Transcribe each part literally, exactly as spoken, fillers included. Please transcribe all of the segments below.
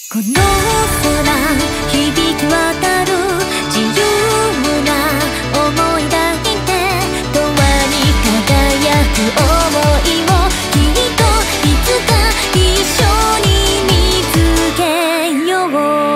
この空響き渡る自由な想い抱いて永遠に輝く想いをきっといつか一緒に見つけよう。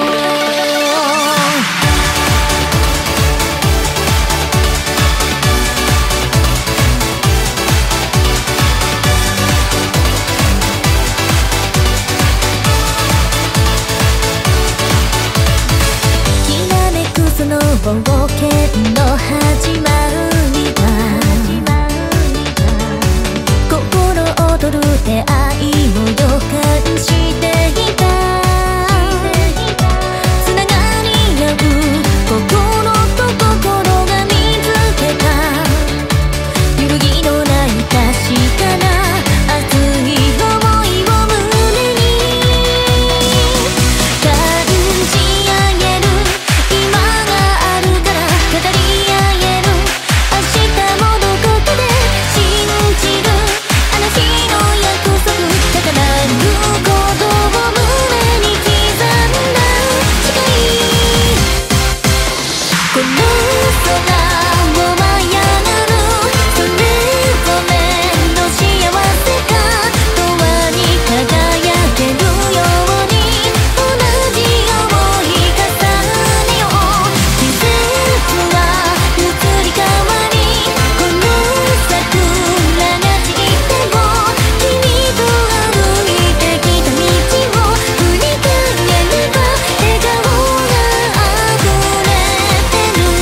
冒険の始まりは心躍る出会いを予感していた。つながり合う心と心が見つけた揺るぎのない確かな熱い想いを胸に感じ上げる。今語り合える明日もどこかで信じるあの日の約束高鳴ることを胸に刻んだ誓い。この空を舞い上がるそれぞれの幸せが永遠に輝けるように同じ想い重ねよう。季節は移り変わりこの桜が散っても君と歩いてきた道を振り返れば笑顔が溢れてる。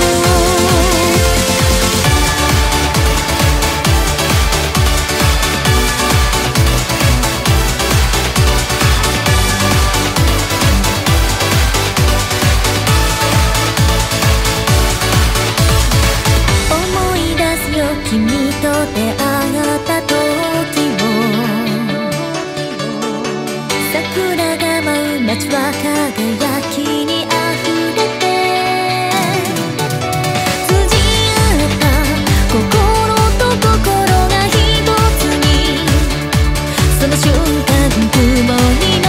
思い出すよ君と出会った時を。桜が舞う街は輝きにあふれて通じ合った心と心が一つにその瞬間共に